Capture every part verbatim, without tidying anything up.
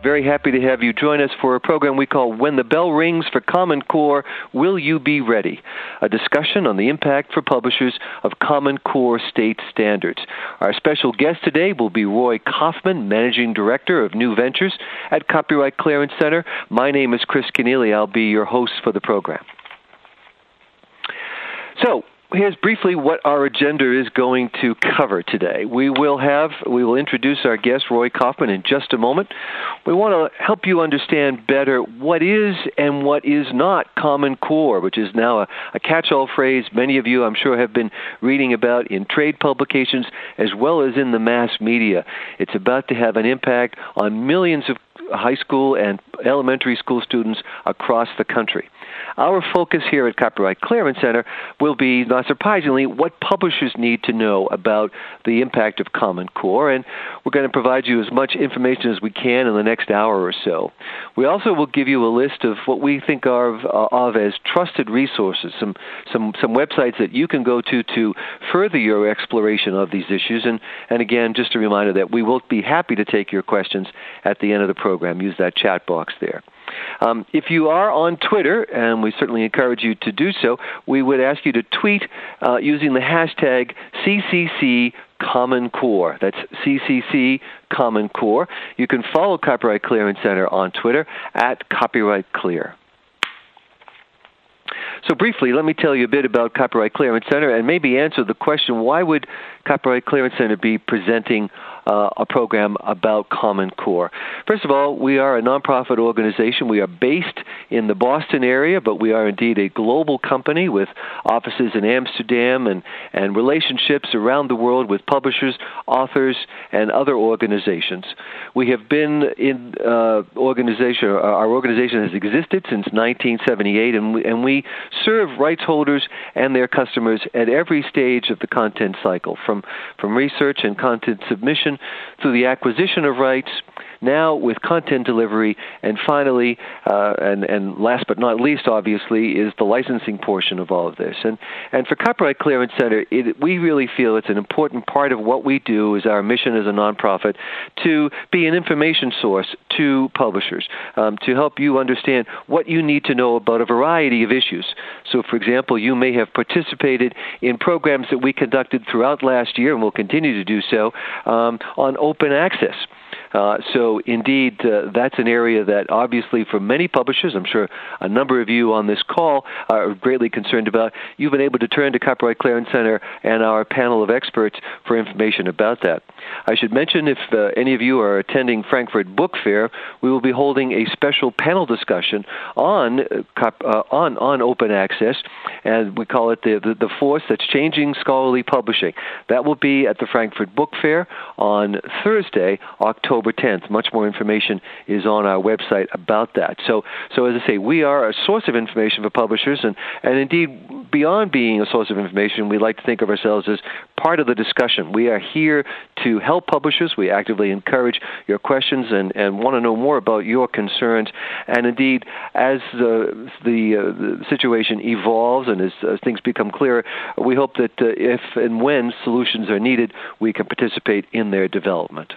very happy to have you join us for a program we call When the Bell Rings for Common Core, Will You Be Ready? A discussion on the impact for publishers of Common Core state standards. Our special guest today will be Roy Kaufman, Managing Director of New Ventures at Copyright Clearance Center. My name is Chris Kenneally. I'll be your host for the program. So, here's briefly what our agenda is going to cover today. We will have, we will introduce our guest, Roy Kaufman, in just a moment. We want to help you understand better what is and what is not Common Core, which is now a, a catch-all phrase many of you, I'm sure, have been reading about in trade publications as well as in the mass media. It's about to have an impact on millions of high school and elementary school students across the country. Our focus here at Copyright Clearance Center will be, not surprisingly, what publishers need to know about the impact of Common Core, and we're going to provide you as much information as we can in the next hour or so. We also will give you a list of what we think of, uh, of as trusted resources, some, some, some websites that you can go to to further your exploration of these issues, and, and again, just a reminder that we will be happy to take your questions at the end of the program. Use that chat box there. Um, if you are on Twitter, and we certainly encourage you to do so, we would ask you to tweet uh, using the hashtag C C C Common Core. That's C C C Common Core. You can follow Copyright Clearance Center on Twitter at Copyright Clear. So briefly, let me tell you a bit about Copyright Clearance Center and maybe answer the question, why would Copyright Clearance Center be presenting uh, a program about Common Core? First of all, we are a nonprofit organization. We are based in the Boston area, but we are indeed a global company with offices in Amsterdam and, and relationships around the world with publishers, authors, and other organizations. We have been in uh, organization, our organization has existed since nineteen seventy-eight, and we, and we serve rights holders and their customers at every stage of the content cycle, from, from research and content submission through the acquisition of rights, now with content delivery, and finally, uh, and, and last but not least, obviously, is the licensing portion of all of this. And, and for Copyright Clearance Center, it, we really feel it's an important part of what we do, is our mission as a nonprofit, to be an information source to publishers, um, to help you understand what you need to know about a variety of issues. So, for example, you may have participated in programs that we conducted throughout last year, and will continue to do so, um, on open access. Uh, so, indeed, uh, that's an area that obviously for many publishers, I'm sure a number of you on this call are greatly concerned about. You've been able to turn to Copyright Clearance Center and our panel of experts for information about that. I should mention, if uh, any of you are attending Frankfurt Book Fair, we will be holding a special panel discussion on uh, uh, on, on open access, and we call it the, the, the force that's changing scholarly publishing. That will be at the Frankfurt Book Fair on Thursday, October tenth. Much more information is on our website about that. So, so as I say, we are a source of information for publishers, and, and indeed, beyond being a source of information, we like to think of ourselves as part of the discussion. We are here to help publishers. We actively encourage your questions and, and want to know more about your concerns. And indeed, as the, the, uh, the situation evolves and as, as things become clearer, we hope that uh, if and when solutions are needed, we can participate in their development.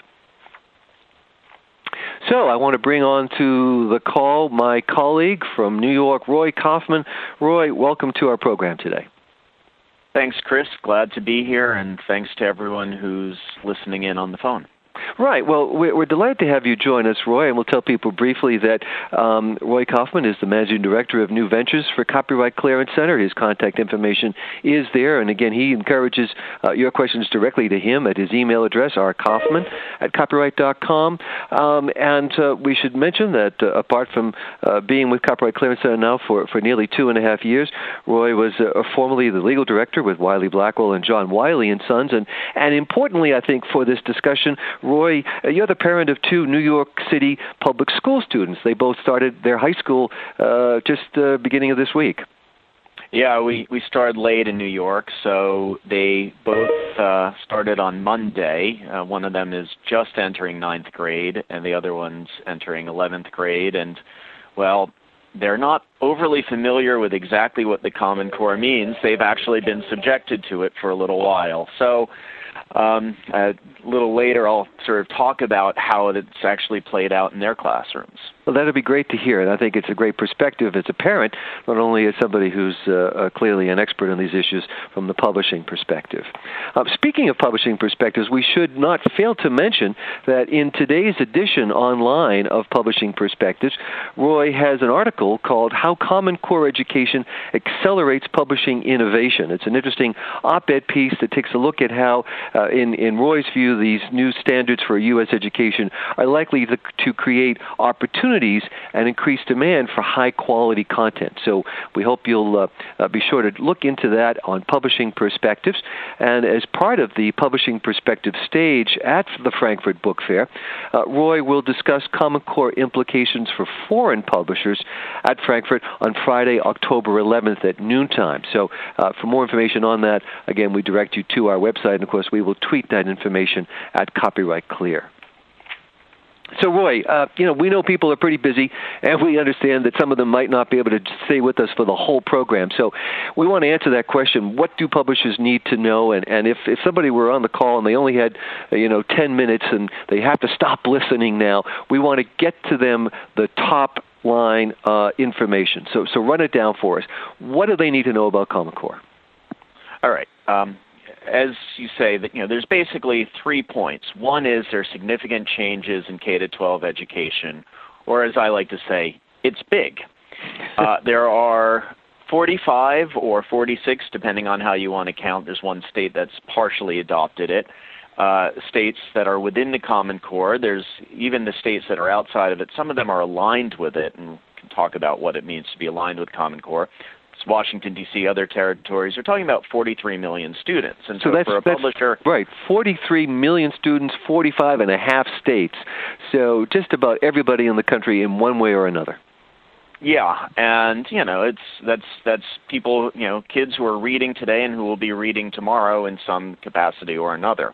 So I want to bring on to the call my colleague from New York, Roy Kaufman. Roy, welcome to our program today. Thanks, Chris. Glad to be here, and thanks to everyone who's listening in on the phone. Right. Well, we're, we're delighted to have you join us, Roy, and we'll tell people briefly that um, Roy Kaufman is the Managing Director of New Ventures for Copyright Clearance Center. His contact information is there, and again, he encourages uh, your questions directly to him at his email address, r kaufman at copyright dot com. Um, and uh, we should mention that uh, apart from uh, being with Copyright Clearance Center now for, for nearly two and a half years, Roy was uh, formerly the legal director with Wiley Blackwell and John Wiley and Sons, and, and importantly, I think, for this discussion, Roy, you're the parent of two New York City public school students. They both started their high school uh, just uh, beginning of this week. Yeah, we, we started late in New York, so they both uh, started on Monday. Uh, one of them is just entering ninth grade, and the other one's entering eleventh grade. And, well, they're not overly familiar with exactly what the Common Core means. They've actually been subjected to it for a little while. So um, a little later I'll sort of talk about how it's actually played out in their classrooms. Well, that would be great to hear, and I think it's a great perspective as a parent, not only as somebody who's uh, uh, clearly an expert on these issues from the publishing perspective. Uh, speaking of publishing perspectives, we should not fail to mention that in today's edition online of Publishing Perspectives, Roy has an article called How Common Core Education Accelerates Publishing Innovation. It's an interesting op-ed piece that takes a look at how, uh, in, in Roy's view, these new standards for U S education are likely to, to create opportunities and increase demand for high-quality content. So we hope you'll uh, uh, be sure to look into that on Publishing Perspectives. And as part of the Publishing Perspectives stage at the Frankfurt Book Fair, uh, Roy will discuss Common Core implications for foreign publishers at Frankfurt on Friday, October eleventh at noontime. So uh, for more information on that, again, we direct you to our website, and of course, we will tweet that information at Copyright Clear. So, Roy, uh, you know, we know people are pretty busy, and we understand that some of them might not be able to stay with us for the whole program. So we want to answer that question, what do publishers need to know? And, and if, if somebody were on the call and they only had, uh, you know, ten minutes and they have to stop listening now, we want to get to them the top line uh, information. So, so run it down for us. What do they need to know about Common Core? All right. Um As you say, that you know, there's basically three points. One is there's significant changes in K to twelve education, or as I like to say, it's big. Uh, there are forty-five or forty-six, depending on how you want to count. There's one state that's partially adopted it. Uh, states that are within the Common Core. There's even the states that are outside of it. Some of them are aligned with it, and we can talk about what it means to be aligned with Common Core. Washington, D C, other territories, are talking about forty-three million students. And so, so that's, for a publisher... That's, right, forty-three million students, forty-five and a half states. So just about everybody in the country in one way or another. Yeah, and, you know, it's that's that's people, you know, kids who are reading today and who will be reading tomorrow in some capacity or another.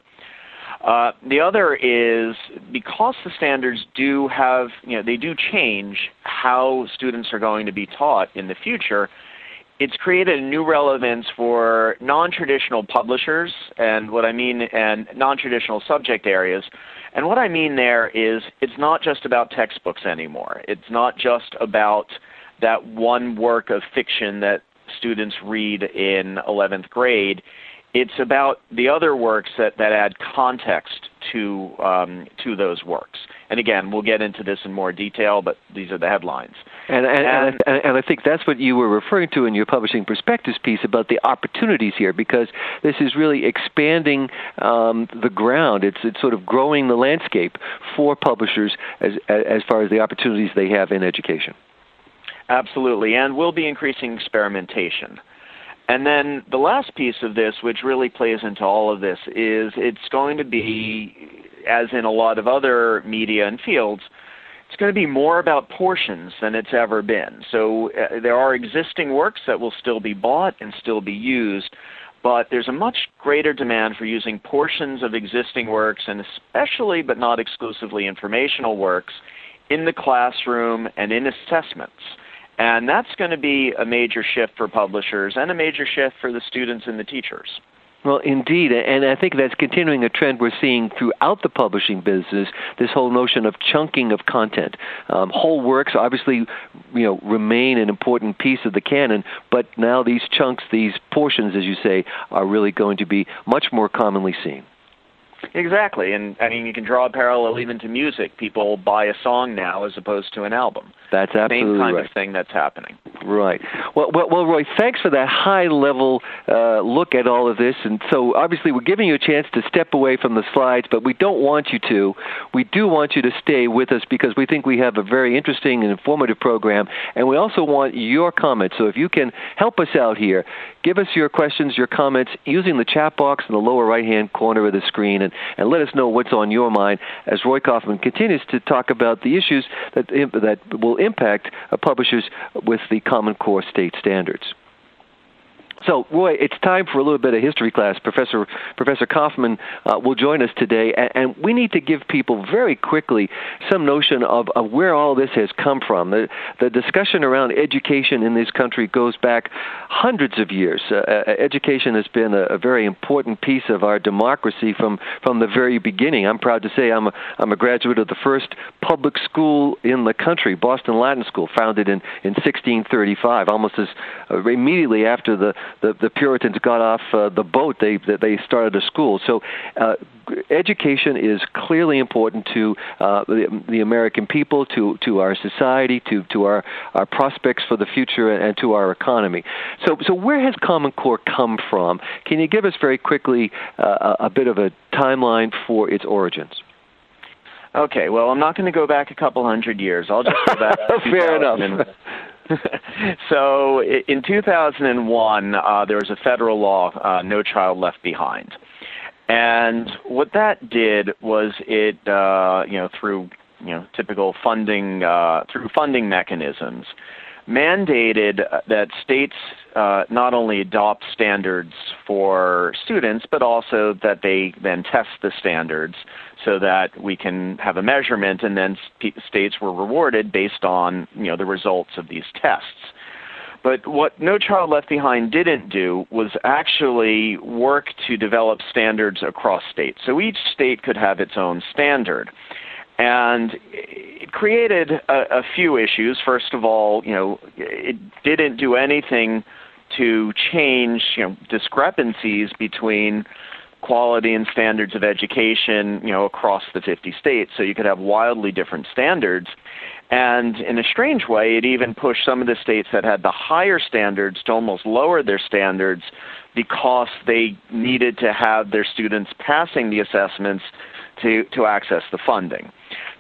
Uh, the other is because the standards do have, you know, they do change how students are going to be taught in the future. It's created a new relevance for non-traditional publishers, and what I mean, and non-traditional subject areas. And what I mean there is it's not just about textbooks anymore. It's not just about that one work of fiction that students read in eleventh grade. It's about the other works that, that add context to um, to those works. And again, we'll get into this in more detail, but these are the headlines. And and, and, and, and I think that's what you were referring to in your Publishing Perspectives piece about the opportunities here, because this is really expanding um, the ground. It's it's sort of growing the landscape for publishers as as far as the opportunities they have in education. Absolutely, and we'll be increasing experimentation. And then the last piece of this, which really plays into all of this, is it's going to be, as in a lot of other media and fields, it's going to be more about portions than it's ever been. So uh, there are existing works that will still be bought and still be used, but there's a much greater demand for using portions of existing works, and especially but not exclusively informational works, in the classroom and in assessments. And that's going to be a major shift for publishers and a major shift for the students and the teachers. Well, indeed, and I think that's continuing a trend we're seeing throughout the publishing business, this whole notion of chunking of content. Um, whole works obviously, you know, remain an important piece of the canon, but now these chunks, these portions, as you say, are really going to be much more commonly seen. Exactly, and I mean, you can draw a parallel even to music. People buy a song now as opposed to an album. That's absolutely Same kind right. of thing that's happening. Right. Well, well, well, Roy, thanks for that high-level uh, look at all of this. And so, obviously, we're giving you a chance to step away from the slides, but we don't want you to. We do want you to stay with us because we think we have a very interesting and informative program, and we also want your comments. So if you can help us out here, give us your questions, your comments, using the chat box in the lower right-hand corner of the screen, and, and let us know what's on your mind as Roy Kaufman continues to talk about the issues that, that will impact uh, publishers with the Common Core state standards. So, Roy, it's time for a little bit of history class. Professor Professor Kaufman uh, will join us today, and, and we need to give people very quickly some notion of, of where all this has come from. The, the discussion around education in this country goes back hundreds of years. Uh, education has been a, a very important piece of our democracy from, from the very beginning. I'm proud to say I'm a, I'm a graduate of the first public school in the country, Boston Latin School, founded in, in sixteen thirty-five, almost as uh, immediately after the The, the Puritans got off uh, the boat, they they started a school. So uh, education is clearly important to uh, the, the American people, to, to our society, to, to our, our prospects for the future, and to our economy. So so where has Common Core come from? Can you give us very quickly uh, a bit of a timeline for its origins? Okay, well, I'm not going to go back a couple hundred years. I'll just go back to Fair enough. So in two thousand one, uh, there was a federal law, uh, No Child Left Behind. And what that did was it, uh, you know, through, you know, typical funding, uh, through funding mechanisms, mandated that states uh, not only adopt standards for students, but also that they then test the standards so that we can have a measurement, and then states were rewarded based on, you know, the results of these tests. But what No Child Left Behind didn't do was actually work to develop standards across states. So each state could have its own standard. And it created a, a few issues. First of all, you know, it didn't do anything to change, you know, discrepancies between quality and standards of education, you know, across the fifty states. So you could have wildly different standards. And in a strange way, it even pushed some of the states that had the higher standards to almost lower their standards because they needed to have their students passing the assessments to, to access the funding.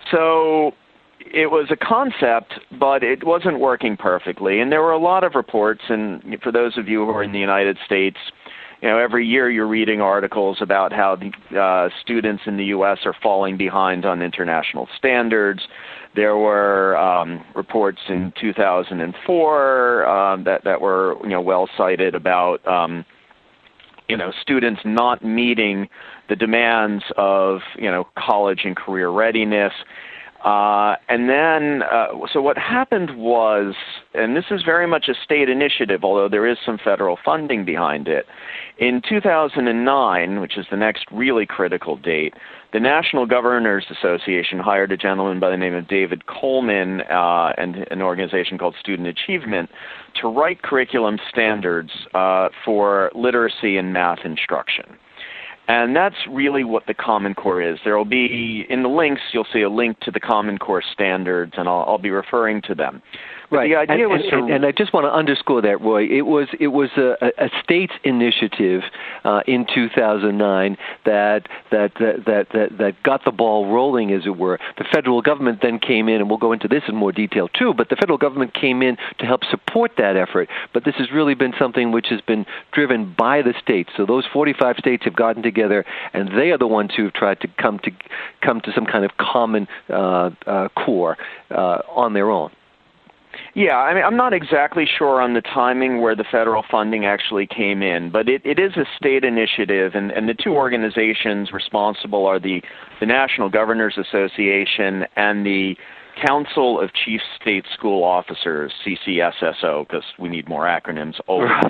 So it was a concept, but it wasn't working perfectly. And there were a lot of reports, and for those of you who are in the United States, you know, every year you're reading articles about how the uh, students in the U S are falling behind on international standards. There were um, reports in two thousand four uh, that, that were, you know, well cited about, um, you know, students not meeting the demands of, you know, college and career readiness. Uh, and then, uh, so what happened was, and this is very much a state initiative, although there is some federal funding behind it, in two thousand nine, which is the next really critical date, the National Governors Association hired a gentleman by the name of David Coleman uh, and an organization called Student Achievement to write curriculum standards uh, for literacy and math instruction. And that's really what the Common Core is. There will be, in the links, you'll see a link to the Common Core standards, and I'll, I'll be referring to them. But right. The idea and, was and, to, and I just want to underscore that, Roy. It was it was a, a state's initiative uh, in two thousand nine that that, that that that that got the ball rolling, as it were. The federal government then came in, and we'll go into this in more detail too. But the federal government came in to help support that effort. But this has really been something which has been driven by the states. So those forty-five states have gotten together, and they are the ones who have tried to come to come to some kind of common uh, uh, core uh, on their own. Yeah, I mean, I'm not exactly sure on the timing where the federal funding actually came in, but it, it is a state initiative, and, and the two organizations responsible are the, the National Governors Association and the Council of Chief State School Officers, C C S S O, because we need more acronyms. Right.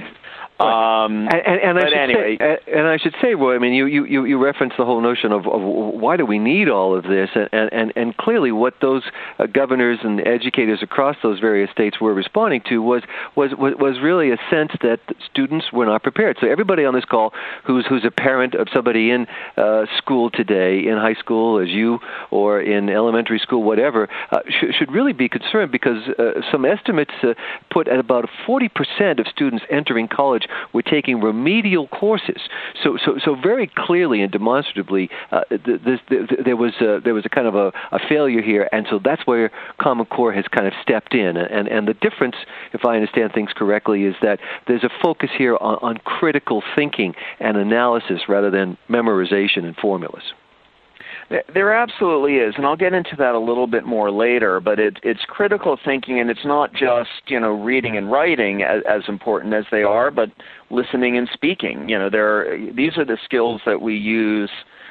Um, and, and, and, I but should anyway. say, and I should say, Roy, I mean, you, you, you referenced the whole notion of, of why do we need all of this, and, and, and clearly what those uh, governors and educators across those various states were responding to was, was, was really a sense that students were not prepared. So everybody on this call who's, who's a parent of somebody in uh, school today, in high school as you, or in elementary school, whatever, uh, sh- should really be concerned, because uh, some estimates uh, put at about forty percent of students entering college were taking remedial courses. So, so, so very clearly and demonstrably, uh, this, this, there was a, there was a kind of a, a failure here, and so that's where Common Core has kind of stepped in. And, and the difference, if I understand things correctly, is that there's a focus here on, on critical thinking and analysis rather than memorization and formulas. There absolutely is, and I'll get into that a little bit more later, but it, it's critical thinking, and it's not just, you know, reading and writing as, as important as they are, but listening and speaking. You know, there these are the skills that we use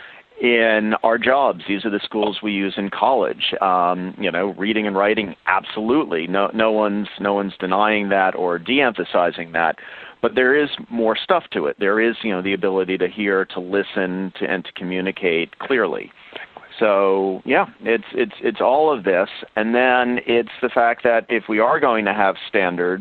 in our jobs. These are the skills we use in college. Um, you know, reading and writing, absolutely. No, no one's no one's denying that or de-emphasizing that. But there is more stuff to it. There is, you know, the ability to hear, to listen, to, and to communicate clearly. So, yeah, it's it's it's all of this, and then it's the fact that if we are going to have standards,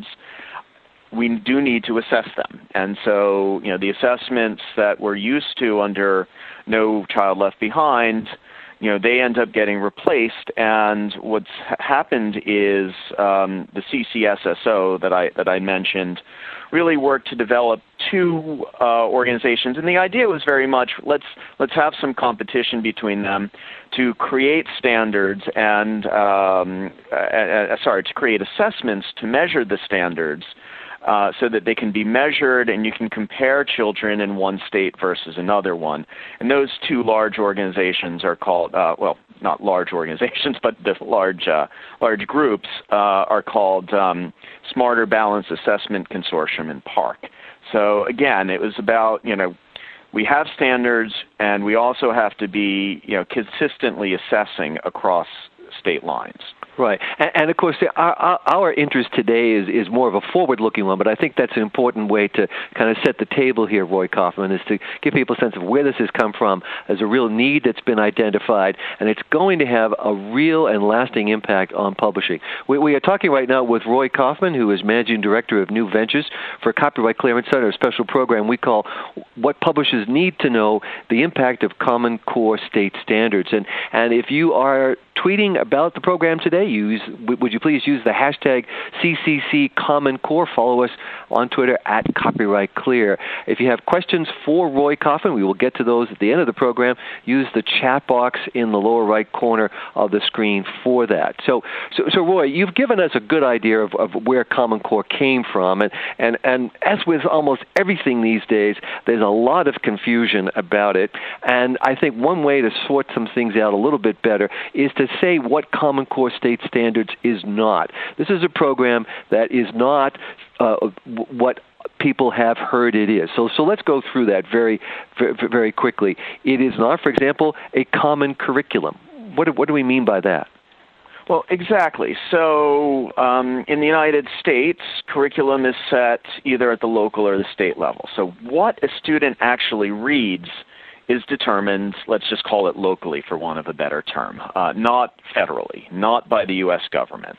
we do need to assess them. And so, you know, the assessments that we're used to under No Child Left Behind, you know, they end up getting replaced. And what's ha- happened is um, the C C S S O that I that I mentioned really worked to develop two uh, organizations, and the idea was very much let's let's have some competition between them to create standards and um, uh, uh, sorry to create assessments to measure the standards. Uh, so that they can be measured and you can compare children in one state versus another one. And those two large organizations are called, uh, well, not large organizations, but the large uh, large groups uh, are called um, Smarter Balanced Assessment Consortium and PARCC. So again, it was about, you know, we have standards and we also have to be, you know, consistently assessing across state lines. Right. And, and of course, our, our, our interest today is, is more of a forward-looking one, but I think that's an important way to kind of set the table here, Roy Kaufman, is to give people a sense of where this has come from as a real need that's been identified, and it's going to have a real and lasting impact on publishing. We, we are talking right now with Roy Kaufman, who is Managing Director of New Ventures for Copyright Clearance Center, a special program we call What Publishers Need to Know, the Impact of Common Core State Standards. And, and if you are tweeting about the program today, use would you please use the hashtag C C C Common Core. Follow us on Twitter at Copyright Clear. If you have questions for Roy Kaufman, we will get to those at the end of the program. Use the chat box in the lower right corner of the screen for that. So, so, so Roy, you've given us a good idea of, of where Common Core came from, and, and, and as with almost everything these days, there's a lot of confusion about it, and I think one way to sort some things out a little bit better is to say what Common Core State Standards is not. This is a program that is not uh, what people have heard it is. So, so let's go through that very, very, very quickly. It is not, for example, a common curriculum. What do, what do we mean by that? Well, exactly. So um, in the United States, curriculum is set either at the local or the state level. So what a student actually reads is determined, let's just call it locally for want of a better term, uh, not federally, not by the U S government.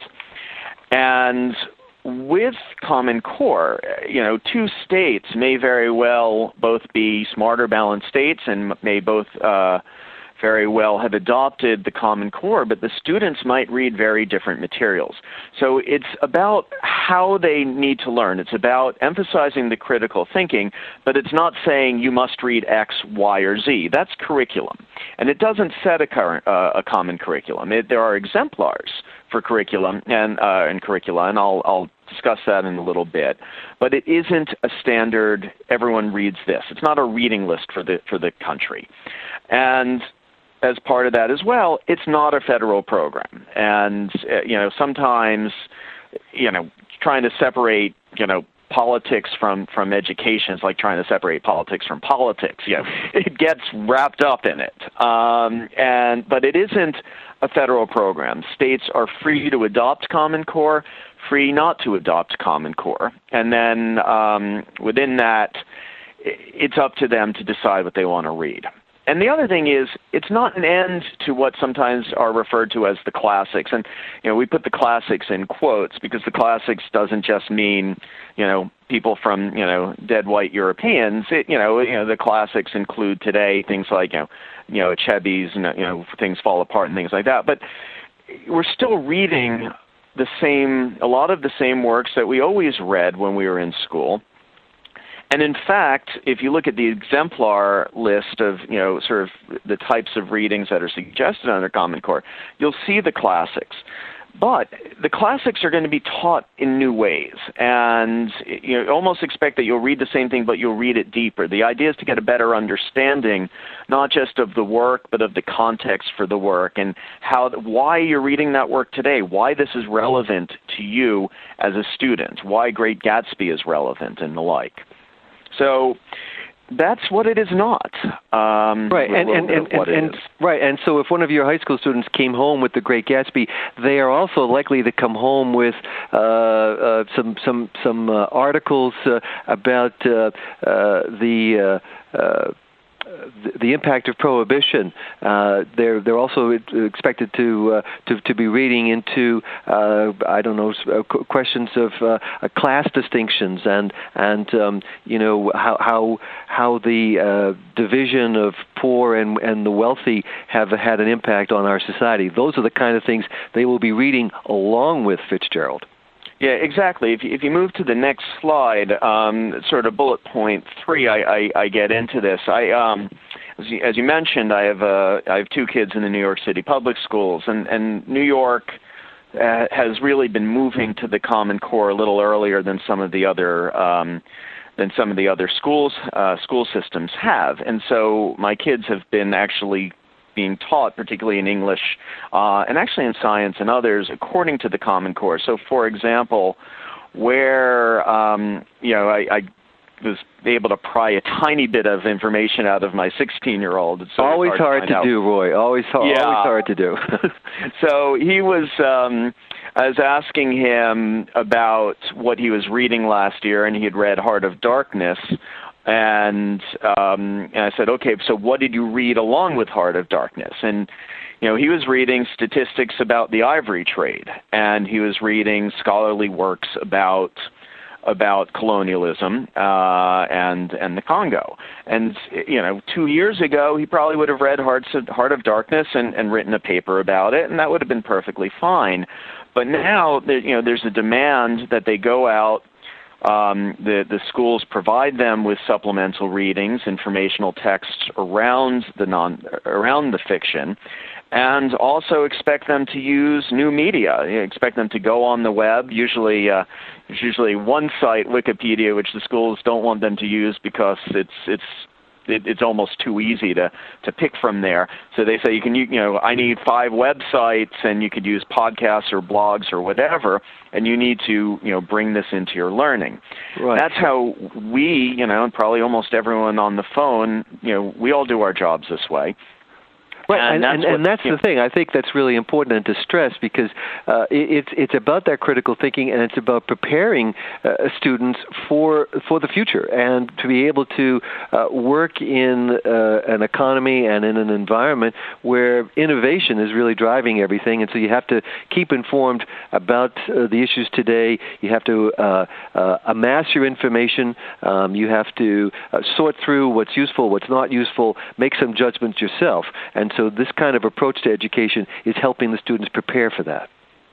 And with Common Core, you know, two states may very well both be smarter balanced states and may both uh, very well have adopted the Common Core, but the students might read very different materials. So it's about how they need to learn. It's about emphasizing the critical thinking, but it's not saying you must read X, Y, or Z. That's curriculum. And it doesn't set a, current, uh, a common curriculum. It, there are exemplars for curriculum and, uh, and curricula, and I'll, I'll discuss that in a little bit. But it isn't a standard, everyone reads this. It's not a reading list for the, for the country. And as part of that as well, it's not a federal program. And, uh, you know, sometimes, you know, trying to separate, you know, politics from, from education is like trying to separate politics from politics. You know, it gets wrapped up in it. Um, and but it isn't a federal program. States are free to adopt Common Core, free not to adopt Common Core. And then um, within that, it's up to them to decide what they want to read. And the other thing is, it's not an end to what sometimes are referred to as the classics. And, you know, we put the classics in quotes because the classics doesn't just mean, you know, people from, you know, dead white Europeans. It, you know, you know, the classics include today things like, you know, you know, Achebe's and, you know, Things Fall Apart and things like that. But we're still reading the same, a lot of the same works that we always read when we were in school. And in fact, if you look at the exemplar list of, you know, sort of the types of readings that are suggested under Common Core, you'll see the classics. But the classics are going to be taught in new ways, and you know, almost expect that you'll read the same thing, but you'll read it deeper. The idea is to get a better understanding, not just of the work, but of the context for the work and how, why you're reading that work today, why this is relevant to you as a student, why Great Gatsby is relevant, and the like. So that's what it is not. Um, right, and and, and, and, and right, and so if one of your high school students came home with The Great Gatsby, they are also likely to come home with uh, uh, some some some uh, articles uh, about uh, uh, the. Uh, uh, The, the impact of prohibition. Uh, they're they're also expected to uh, to to be reading into uh, I don't know questions of uh, class distinctions and and um, you know how how how the uh, division of poor and and the wealthy have had an impact on our society. Those are the kind of things they will be reading along with Fitzgerald. Yeah, exactly. If you, if you move to the next slide, um, sort of bullet point three, I, I, I get into this. I, um, as, you, as you mentioned, I have uh, I have two kids in the New York City public schools, and, and New York uh, has really been moving to the Common Core a little earlier than some of the other um, than some of the other schools uh, school systems have, and so my kids have been actually being taught, particularly in English, uh, and actually in science and others, according to the Common Core. So, for example, where um, you know I, I was able to pry a tiny bit of information out of my sixteen-year-old. It's always hard, hard to, to do, Roy. Always, hard, yeah. always hard to do. So he was. Um, I was asking him about what he was reading last year, and he had read Heart of Darkness. And, um, and I said, okay, so what did you read along with Heart of Darkness? And, you know, he was reading statistics about the ivory trade, and he was reading scholarly works about about colonialism uh, and and the Congo. And, you know, two years ago, he probably would have read Hearts of, Heart of Darkness and, and written a paper about it, and that would have been perfectly fine. But now, you know, there's a demand that they go out. Um, the, the schools provide them with supplemental readings, informational texts around the non around the fiction, and also expect them to use new media. You expect them to go on the web. Usually, uh, there's usually one site, Wikipedia, which the schools don't want them to use because it's it's It, it's almost too easy to, to pick from there. So they say you can, you, you know, I need five websites, and you could use podcasts or blogs or whatever, and you need to, you know, bring this into your learning. Right. That's how we, you know, and probably almost everyone on the phone, you know, we all do our jobs this way. Right, and, and that's, and, what, and that's the thing. I think that's really important to stress because uh, it, it's it's about that critical thinking, and it's about preparing uh, students for for the future and to be able to uh, work in uh, an economy and in an environment where innovation is really driving everything. And so you have to keep informed about uh, the issues today. You have to uh, uh, amass your information. Um, you have to uh, sort through what's useful, what's not useful, make some judgments yourself. And so this kind of approach to education is helping the students prepare for that.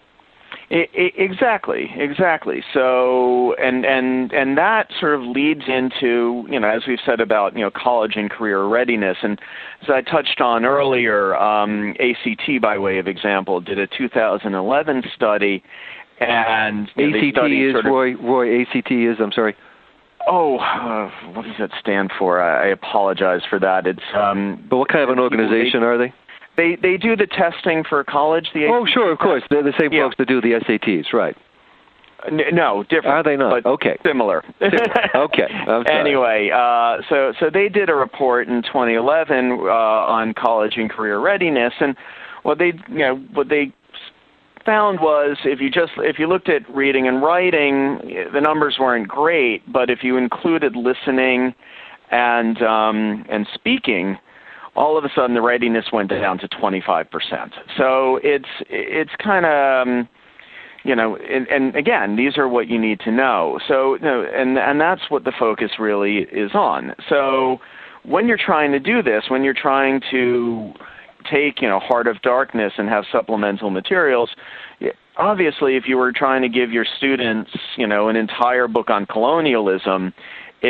Exactly, exactly. So, and and and that sort of leads into, you know, as we've said about, you know, college and career readiness. And as I touched on earlier, um, A C T, by way of example, did a two thousand eleven study, and you know, A C T is sort of, Roy. Roy, A C T is. I'm sorry. Oh, uh, what does that stand for? I, I apologize for that. It's. Um, but what kind of an organization they, are they? They they do the testing for college. The oh, sure, of course. They're the same yeah. folks that do the S A Ts, right? N- no, different. Are they not? But okay. Similar. okay. Anyway, uh, so so they did a report in twenty eleven uh, on college and career readiness, and what they you know what they found was if you just if you looked at reading and writing, the numbers weren't great, but if you included listening and um, and speaking, all of a sudden the readiness went down to twenty-five percent. So it's it's kind of um, you know, and, and again, these are what you need to know. So you know, and and that's what the focus really is on. So when you're trying to do this, when you're trying to take, you know, Heart of Darkness and have supplemental materials, obviously if you were trying to give your students, you know, an entire book on colonialism, it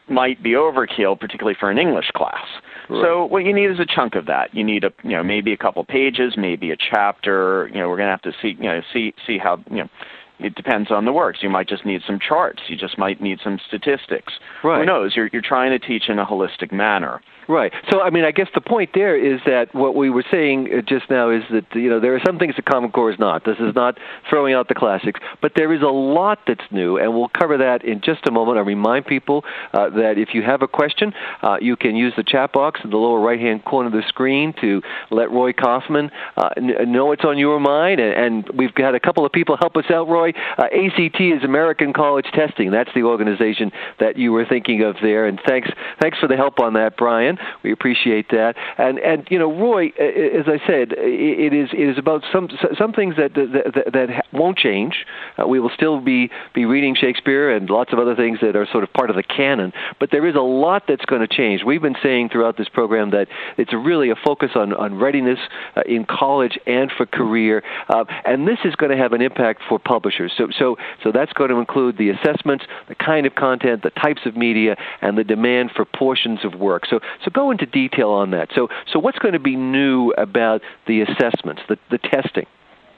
might be overkill, particularly for an English class. Right. So what you need is a chunk of that. You need a, you know, maybe a couple pages, maybe a chapter. You know, we're going to have to see, you know, see, see how, you know, it depends on the works. You might just need some charts. You just might need some statistics. Right. Who knows? You're, you're trying to teach in a holistic manner. Right. So, I mean, I guess the point there is that what we were saying just now is that, you know, there are some things that Common Core is not. This is not throwing out the classics, but there is a lot that's new, and we'll cover that in just a moment. I remind people uh, that if you have a question, uh, you can use the chat box in the lower right-hand corner of the screen to let Roy Kaufman uh, n- know it's on your mind, and, and we've had a couple of people help us out, Roy. Uh, A C T is American College Testing. That's the organization that you were thinking of there, and thanks, thanks for the help on that, Brian. We appreciate that. And, and you know, Roy, as I said, it is it is about some some things that that, that won't change. Uh, we will still be, be reading Shakespeare and lots of other things that are sort of part of the canon. But there is a lot that's going to change. We've been saying throughout this program that it's really a focus on, on readiness uh, in college and for career. Uh, and this is going to have an impact for publishers. So, so, so that's going to include the assessments, the kind of content, the types of media, and the demand for portions of work. So, so go into detail on that. So, so what's going to be new about the assessments, the, the testing?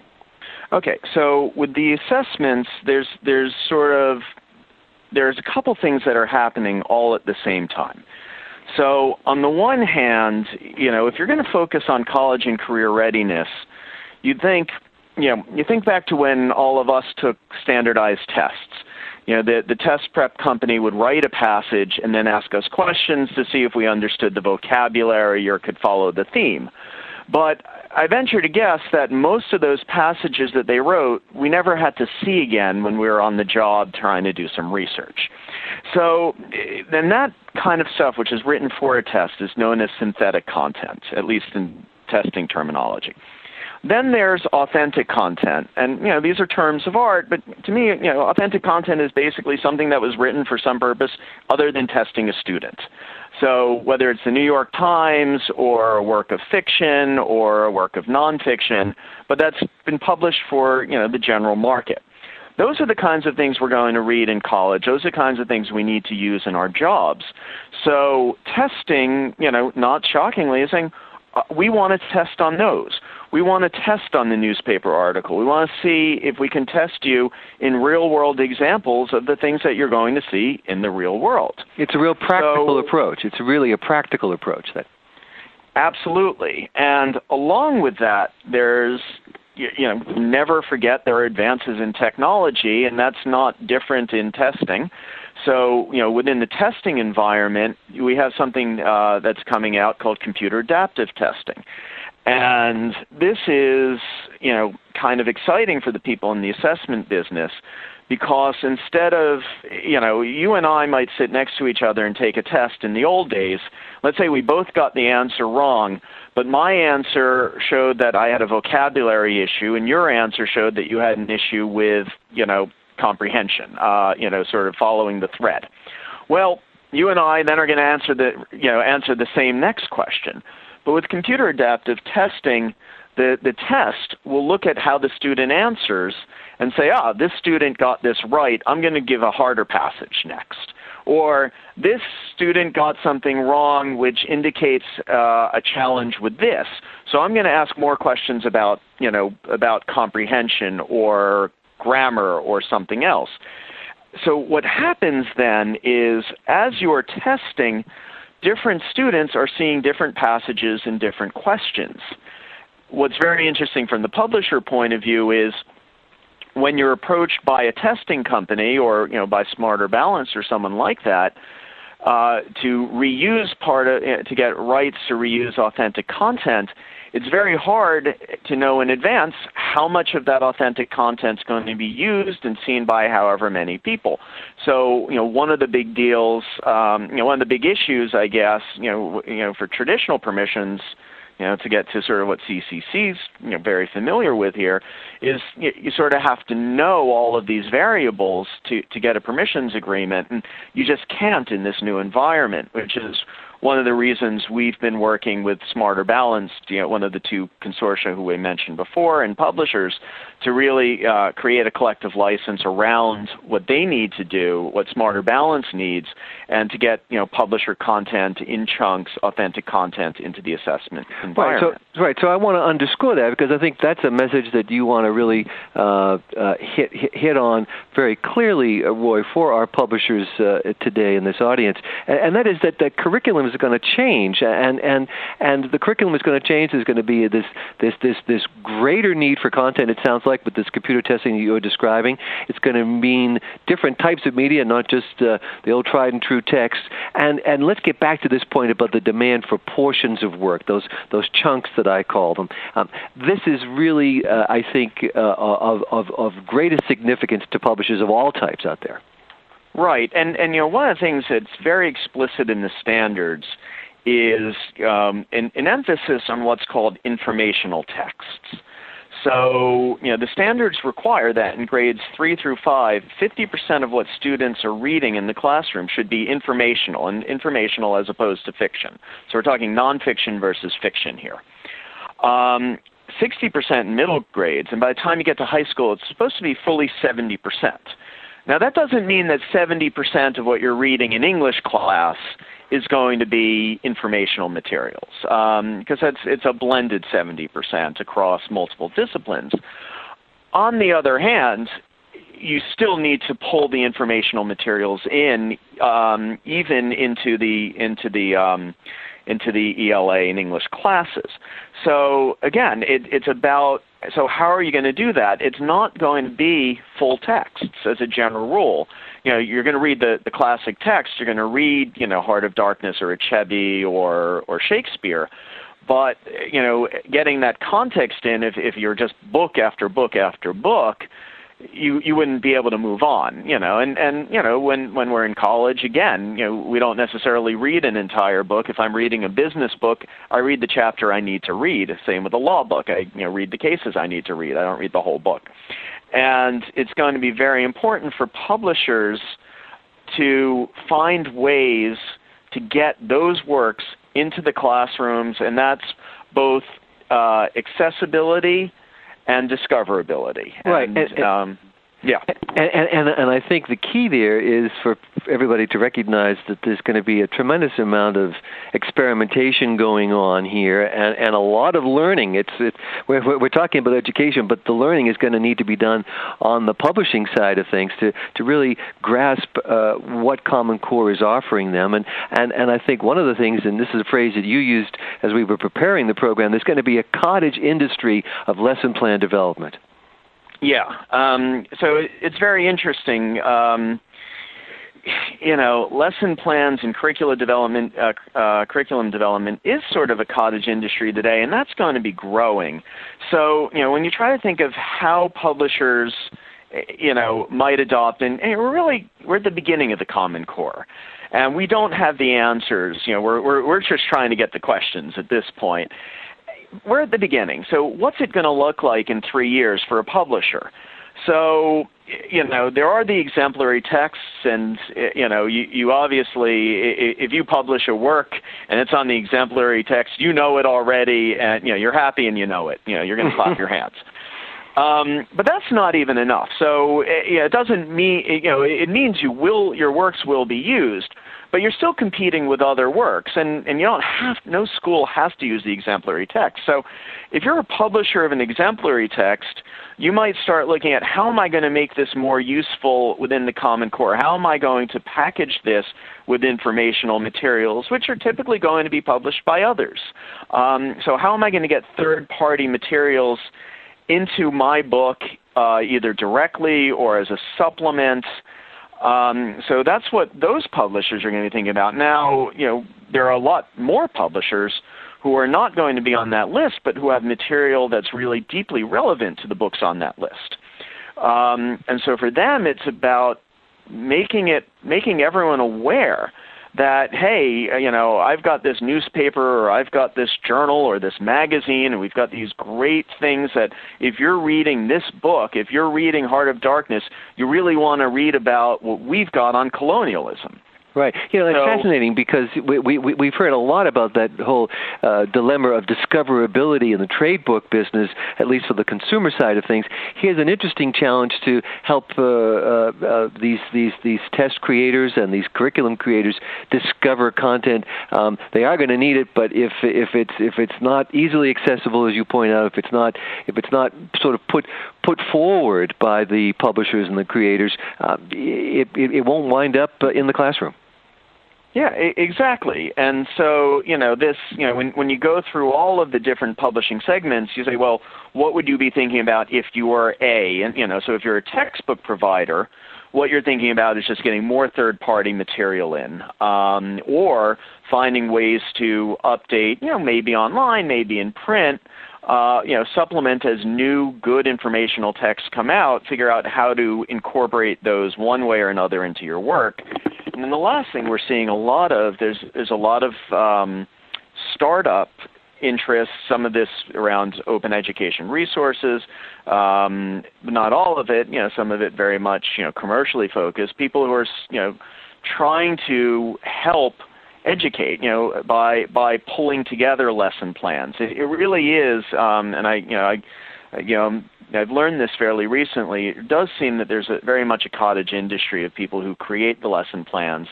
Okay, so with the assessments, there's there's sort of there's a couple things that are happening all at the same time. So on the one hand, you know, if you're going to focus on college and career readiness, you'd think, you know, you think back to when all of us took standardized tests. You know, the, the test prep company would write a passage and then ask us questions to see if we understood the vocabulary or could follow the theme. But I venture to guess that most of those passages that they wrote, we never had to see again when we were on the job trying to do some research. So then that kind of stuff, which is written for a test, is known as synthetic content, at least in testing terminology. Then there's authentic content, and you know these are terms of art, but to me, you know, authentic content is basically something that was written for some purpose other than testing a student. So whether it's the New York Times or a work of fiction or a work of nonfiction, but that's been published for you know the general market. Those are the kinds of things we're going to read in college. Those are the kinds of things we need to use in our jobs. So testing, you know, not shockingly, is saying uh, we want to test on those. We want to test on the newspaper article. We want to see if we can test you in real-world examples of the things that you're going to see in the real world. It's a real practical so, approach. It's really a practical approach. That. Absolutely. And along with that, there's, you, you know, never forget there are advances in technology, and that's not different in testing. So, you know, within the testing environment, we have something uh, that's coming out called computer adaptive testing. And this is, you know, kind of exciting for the people in the assessment business because instead of, you know, you and I might sit next to each other and take a test in the old days. Let's say we both got the answer wrong, but my answer showed that I had a vocabulary issue and your answer showed that you had an issue with, you know, comprehension, uh, you know, sort of following the thread. Well, you and I then are going to answer the, you know, answer the same next question. But with computer adaptive testing, the, the test will look at how the student answers and say, ah, this student got this right. I'm going to give a harder passage next. Or this student got something wrong, which indicates uh, a challenge with this. So I'm going to ask more questions about, you know, about comprehension or grammar or something else. So what happens then is as you're testing, different students are seeing different passages and different questions. What's very interesting from the publisher point of view is when you're approached by a testing company or, you know, by Smarter Balance or someone like that, uh, to reuse part of, uh, to get rights to reuse authentic content, it's very hard to know in advance how much of that authentic content is going to be used and seen by however many people. So, you know, one of the big deals, um, you know, one of the big issues, I guess, you know, you know, for traditional permissions, you know, to get to sort of what C C C is, you know, very familiar with here, is you, you sort of have to know all of these variables to, to get a permissions agreement, and you just can't in this new environment, which is one of the reasons we've been working with Smarter Balanced, you know, one of the two consortia who we mentioned before, and publishers, to really uh, create a collective license around what they need to do, what Smarter Balanced needs, and to get, you know, publisher content in chunks, authentic content into the assessment environment. Right. So, right. So I want to underscore that, because I think that's a message that you want to really uh, uh, hit, hit hit on very clearly, uh, Roy, for our publishers uh, today in this audience, and, and that is that the curriculum is going to change, and and and the curriculum is going to change. There's going to be this this this this greater need for content. It sounds like with this computer testing that you're describing, it's going to mean different types of media, not just uh, the old tried and true text. And and let's get back to this point about the demand for portions of work, those those chunks that I call them. Um, this is really, uh, I think, uh, of, of of greatest significance to publishers of all types out there. Right, and and you know, one of the things that's very explicit in the standards is um, an, an emphasis on what's called informational texts. So, you know, the standards require that in grades three through five, fifty percent of what students are reading in the classroom should be informational, and informational as opposed to fiction. So we're talking nonfiction versus fiction here. Um, sixty percent in middle grades, and by the time you get to high school, it's supposed to be fully seventy percent. Now, that doesn't mean that seventy percent of what you're reading in English class is going to be informational materials, um, because that's, it's a blended seventy percent across multiple disciplines. On the other hand, you still need to pull the informational materials in, um, even into the into the um, into the E L A and English classes. So again, it, it's about, so how are you going to do that? It's not going to be full texts as a general rule. You know, you're going to read the, the classic text. You're going to read, you know, Heart of Darkness or Achebe or or Shakespeare. But, you know, getting that context in, if, if you're just book after book after book, you you wouldn't be able to move on, you know. And, and you know, when, when we're in college, again, you know, we don't necessarily read an entire book. If I'm reading a business book, I read the chapter I need to read. Same with a law book. I, you know, read the cases I need to read. I don't read the whole book. And it's going to be very important for publishers to find ways to get those works into the classrooms, and that's both uh, accessibility and discoverability. Right. And, and, and, um, yeah. And, and, and I think the key there is for everybody to recognize that there's going to be a tremendous amount of experimentation going on here, and, and a lot of learning. It's, it's we're, we're talking about education, but the learning is going to need to be done on the publishing side of things to, to really grasp uh, what Common Core is offering them. And, and, and I think one of the things, and this is a phrase that you used as we were preparing the program, there's going to be a cottage industry of lesson plan development. Yeah, um, so it's very interesting. Um, you know, lesson plans and curriculum development, uh, uh, curriculum development is sort of a cottage industry today, and that's going to be growing. So, you know, when you try to think of how publishers, you know, might adopt, and, and we're really we're at the beginning of the Common Core, and we don't have the answers. You know, we're we're we're just trying to get the questions at this point. We're at the beginning. So what's it going to look like in three years for a publisher? So, you know, there are the exemplary texts, and, you know, you, you obviously, if you publish a work and it's on the exemplary text, you know it already, and, you know, you're happy and you know it. You know, you're going to clap your hands. Um, but that's not even enough. So, you know, it doesn't mean, you know, it means you will, your works will be used, but you're still competing with other works, and, and you don't have, no school has to use the exemplary text. So if you're a publisher of an exemplary text, you might start looking at, how am I going to make this more useful within the Common Core? How am I going to package this with informational materials, which are typically going to be published by others? Um, so how am I going to get third-party materials into my book, uh, either directly or as a supplement? Um, so that's what those publishers are going to be thinking about. Now, you know, there are a lot more publishers who are not going to be on that list, but who have material that's really deeply relevant to the books on that list. Um, and so for them, it's about making it, making everyone aware that, hey, you know, I've got this newspaper, or I've got this journal or this magazine, and we've got these great things that if you're reading this book, if you're reading Heart of Darkness, you really want to read about what we've got on colonialism. Right. You know, it's so, fascinating because we, we, we've heard a lot about that whole uh, dilemma of discoverability in the trade book business, at least for the consumer side of things. Here's an interesting challenge to help uh, uh, uh, these, these, these test creators and these curriculum creators discover content. Um, they are going to need it, but if if it's if it's not easily accessible, as you point out, if it's not if it's not sort of put put forward by the publishers and the creators, uh, it, it it won't wind up uh, in the classroom. Yeah, exactly. And so, you know, this, you know, when, when you go through all of the different publishing segments, you say, well, what would you be thinking about if you were A? And, you know, so if you're a textbook provider, what you're thinking about is just getting more third-party material in, um, or finding ways to update, you know, maybe online, maybe in print, uh, you know, supplement as new, good informational texts come out, figure out how to incorporate those one way or another into your work. And then the last thing we're seeing a lot of, there's, there's a lot of um, startup interest, some of this around open education resources, um, but not all of it, you know, some of it very much, you know, commercially focused, people who are, you know, trying to help educate, you know, by by pulling together lesson plans. It, it really is, um, and I, you know, I, you know, I've learned this fairly recently. It does seem that there's a, very much a cottage industry of people who create the lesson plans,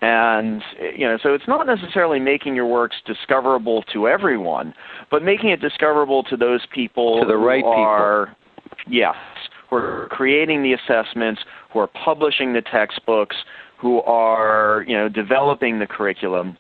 and you know, so it's not necessarily making your works discoverable to everyone, but making it discoverable to those people to the right who are, people. yes, who are creating the assessments, who are publishing the textbooks, who are, you know, developing the curriculum.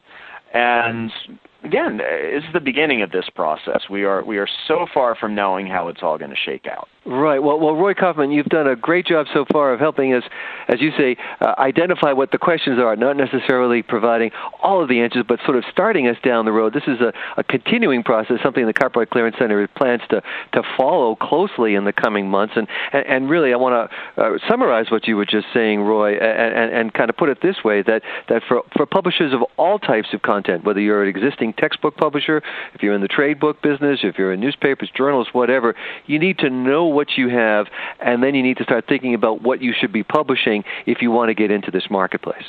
And again, this is the beginning of this process. We are we are so far from knowing how it's all going to shake out. Right. Well, well, Roy Kaufman, you've done a great job so far of helping us, as you say, uh, identify what the questions are, not necessarily providing all of the answers, but sort of starting us down the road. This is a, a continuing process, something the Copyright Clearance Center plans to, to follow closely in the coming months. And, and, and really, I want to uh, summarize what you were just saying, Roy, and, and, and kind of put it this way, that, that for, for publishers of all types of content, whether you're an existing textbook publisher, if you're in the trade book business, if you're in newspapers, journals, whatever, you need to know what you have, and then you need to start thinking about what you should be publishing if you want to get into this marketplace.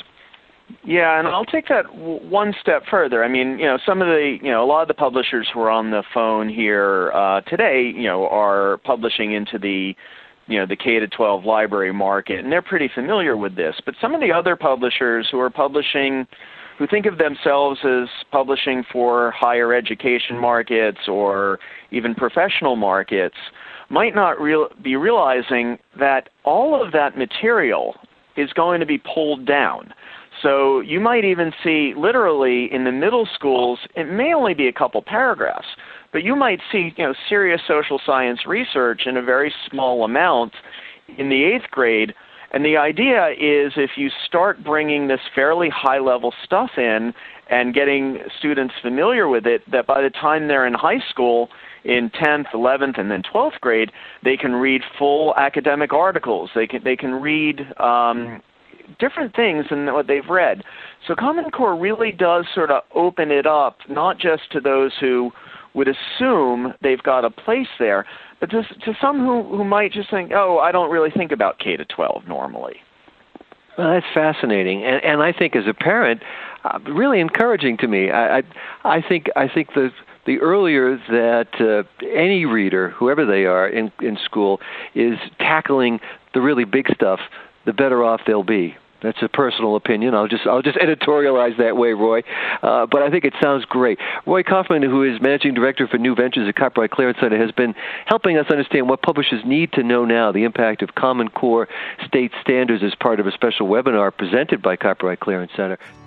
Yeah, and I'll take that w- one step further. I mean, you know, some of the, you know, a lot of the publishers who are on the phone here uh, today, you know, are publishing into the, you know, the K to twelve library market, and they're pretty familiar with this. But some of the other publishers who are publishing, who think of themselves as publishing for higher education markets or even professional markets, might not real, be realizing that all of that material is going to be pulled down. So you might even see, literally, in the middle schools, it may only be a couple paragraphs, but you might see, you know, serious social science research in a very small amount in the eighth grade. And the idea is, if you start bringing this fairly high-level stuff in and getting students familiar with it, that by the time they're in high school, in tenth, eleventh, and then twelfth grade, they can read full academic articles. They can they can read um, different things than what they've read. So Common Core really does sort of open it up, not just to those who would assume they've got a place there, but to, to some who, who might just think, oh, I don't really think about K to twelve normally. Well, that's fascinating, and, and I think as a parent, uh, really encouraging to me. I, I, I think I think the the earlier that uh, any reader, whoever they are in in school, is tackling the really big stuff, the better off they'll be. That's a personal opinion. I'll just I'll just editorialize that way, Roy. Uh, but I think it sounds great. Roy Kaufman, who is Managing Director for New Ventures at Copyright Clearance Center, has been helping us understand what publishers need to know now, the impact of Common Core state standards as part of a special webinar presented by Copyright Clearance Center.